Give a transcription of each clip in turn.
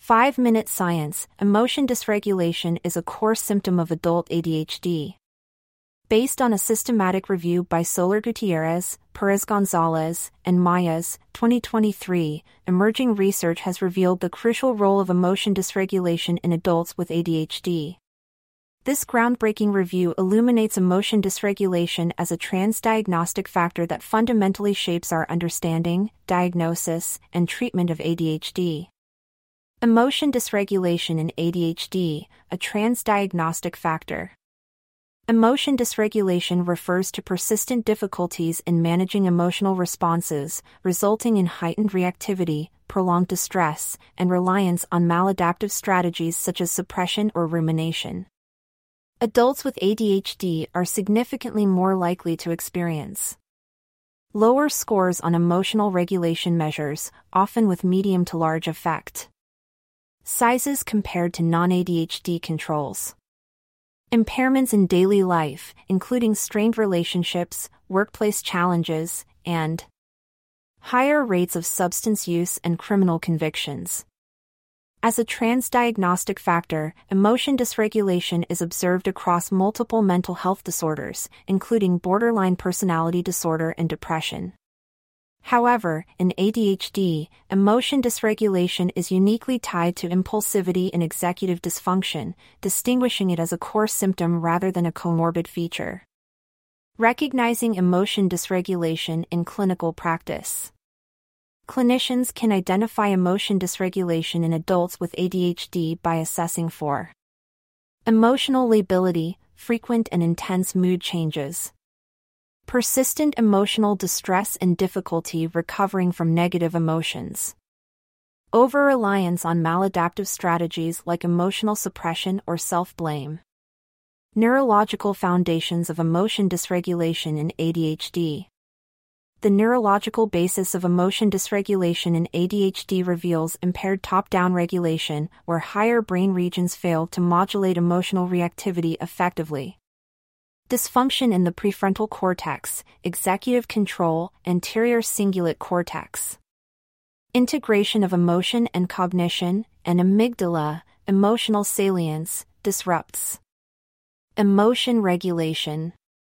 5-Minute Science: Emotion dysregulation is a core symptom of adult ADHD. Based on a systematic review by Soler Gutierrez, Perez Gonzalez, and Mayas, 2023, emerging research has revealed the crucial role of emotion dysregulation in adults with ADHD. This groundbreaking review illuminates emotion dysregulation as a transdiagnostic factor that fundamentally shapes our understanding, diagnosis, and treatment of ADHD. Emotion dysregulation in ADHD, a transdiagnostic factor. Emotion dysregulation refers to persistent difficulties in managing emotional responses, resulting in heightened reactivity, prolonged distress, and reliance on maladaptive strategies such as suppression or rumination. Adults with ADHD are significantly more likely to experience lower scores on emotional regulation measures, often with medium to large effect sizes compared to non-ADHD controls. Impairments in daily life, including strained relationships, workplace challenges, and higher rates of substance use and criminal convictions. As a transdiagnostic factor, emotion dysregulation is observed across multiple mental health disorders, including borderline personality disorder and depression. However, in ADHD, emotion dysregulation is uniquely tied to impulsivity and executive dysfunction, distinguishing it as a core symptom rather than a comorbid feature. Recognizing emotion dysregulation in clinical practice. Clinicians can identify emotion dysregulation in adults with ADHD by assessing for emotional lability, frequent and intense mood changes, persistent emotional distress and difficulty recovering from negative emotions, over-reliance on maladaptive strategies like emotional suppression or self-blame. Neurological foundations of emotion dysregulation in ADHD. The neurological basis of emotion dysregulation in ADHD reveals impaired top-down regulation, where higher brain regions fail to modulate emotional reactivity effectively. Dysfunction in the prefrontal cortex, executive control, anterior cingulate cortex. Integration of emotion and cognition, and amygdala, emotional salience, disrupts emotion regulation.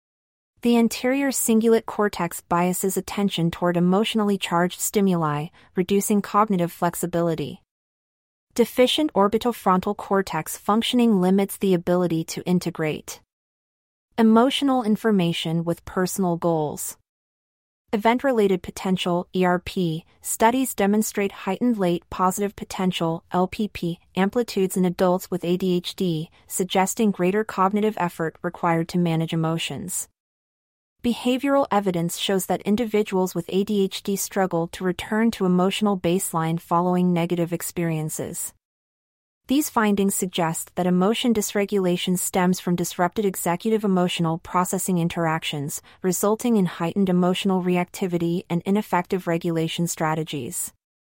The anterior cingulate cortex biases attention toward emotionally charged stimuli, reducing cognitive flexibility. Deficient orbitofrontal cortex functioning limits the ability to integrate emotional information with personal goals. Event-related potential (ERP) studies demonstrate heightened late positive potential (LPP) amplitudes in adults with ADHD, suggesting greater cognitive effort required to manage emotions. Behavioral evidence shows that individuals with ADHD struggle to return to emotional baseline following negative experiences. These findings suggest that emotion dysregulation stems from disrupted executive emotional processing interactions, resulting in heightened emotional reactivity and ineffective regulation strategies.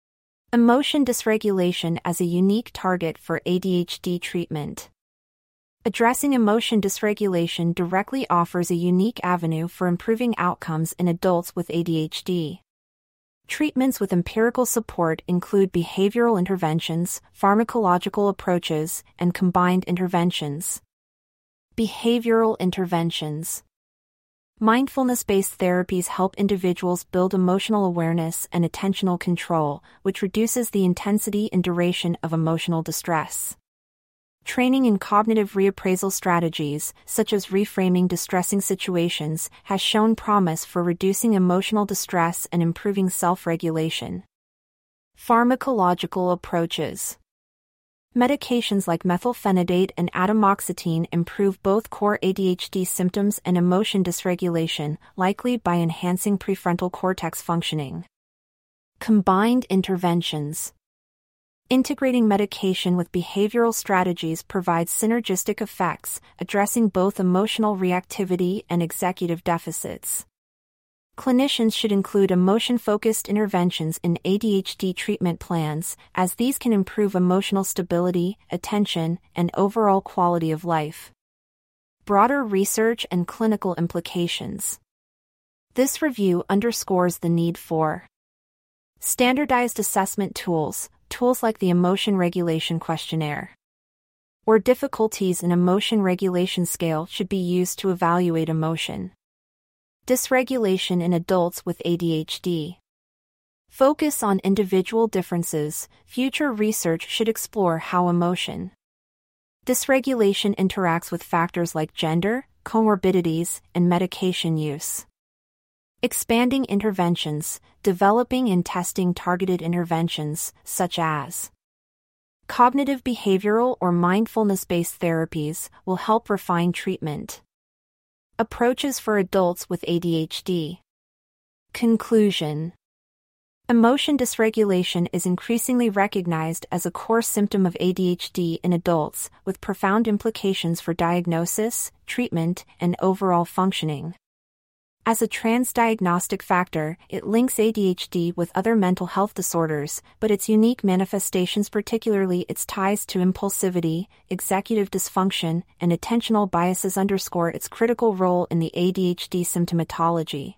Emotion dysregulation as a unique target for ADHD treatment. Addressing emotion dysregulation directly offers a unique avenue for improving outcomes in adults with ADHD. Treatments with empirical support include behavioral interventions, pharmacological approaches, and combined interventions. Behavioral interventions. Mindfulness-based therapies help individuals build emotional awareness and attentional control, which reduces the intensity and duration of emotional distress. Training in cognitive reappraisal strategies, such as reframing distressing situations, has shown promise for reducing emotional distress and improving self-regulation. Pharmacological approaches. Medications like methylphenidate and atomoxetine improve both core ADHD symptoms and emotion dysregulation, likely by enhancing prefrontal cortex functioning. Combined interventions. Integrating medication with behavioral strategies provides synergistic effects, addressing both emotional reactivity and executive deficits. Clinicians should include emotion-focused interventions in ADHD treatment plans, as these can improve emotional stability, attention, and overall quality of life. Broader research and clinical implications. This review underscores the need for standardized assessment tools, tools like the Emotion Regulation Questionnaire or difficulties in emotion regulation scale should be used to evaluate emotion dysregulation in adults with ADHD. Focus on individual differences. Future research should explore how emotion dysregulation interacts with factors like gender, comorbidities, and medication use. Expanding interventions, developing and testing targeted interventions, such as cognitive behavioral or mindfulness-based therapies, will help refine treatment approaches for adults with ADHD. Conclusion: emotion dysregulation is increasingly recognized as a core symptom of ADHD in adults, with profound implications for diagnosis, treatment, and overall functioning. As a transdiagnostic factor, it links ADHD with other mental health disorders, but its unique manifestations, particularly its ties to impulsivity, executive dysfunction, and attentional biases, underscore its critical role in the ADHD symptomatology.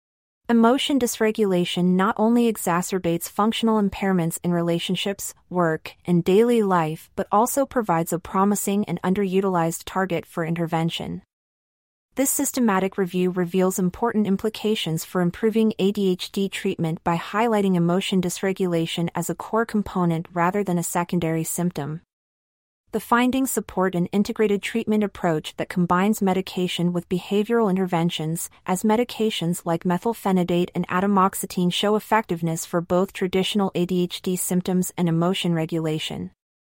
Emotion dysregulation not only exacerbates functional impairments in relationships, work, and daily life but also provides a promising and underutilized target for intervention. This systematic review reveals important implications for improving ADHD treatment by highlighting emotion dysregulation as a core component rather than a secondary symptom. The findings support an integrated treatment approach that combines medication with behavioral interventions, as medications like methylphenidate and atomoxetine show effectiveness for both traditional ADHD symptoms and emotion regulation.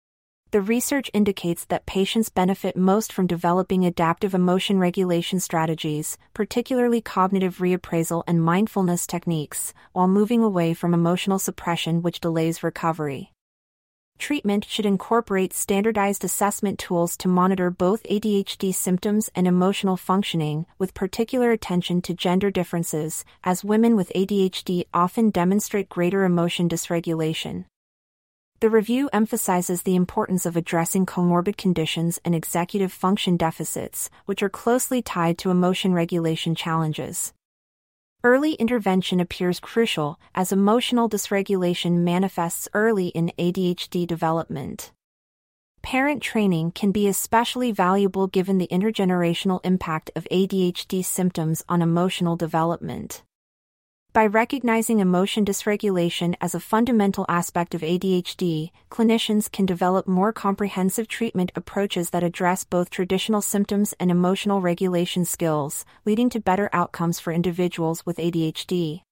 The research indicates that patients benefit most from developing adaptive emotion regulation strategies, particularly cognitive reappraisal and mindfulness techniques, while moving away from emotional suppression, which delays recovery. Treatment should incorporate standardized assessment tools to monitor both ADHD symptoms and emotional functioning, with particular attention to gender differences, as women with ADHD often demonstrate greater emotion dysregulation. The review emphasizes the importance of addressing comorbid conditions and executive function deficits, which are closely tied to emotion regulation challenges. Early intervention appears crucial, as emotional dysregulation manifests early in ADHD development. Parent training can be especially valuable given the intergenerational impact of ADHD symptoms on emotional development. By recognizing emotion dysregulation as a fundamental aspect of ADHD, clinicians can develop more comprehensive treatment approaches that address both traditional symptoms and emotional regulation skills, leading to better outcomes for individuals with ADHD.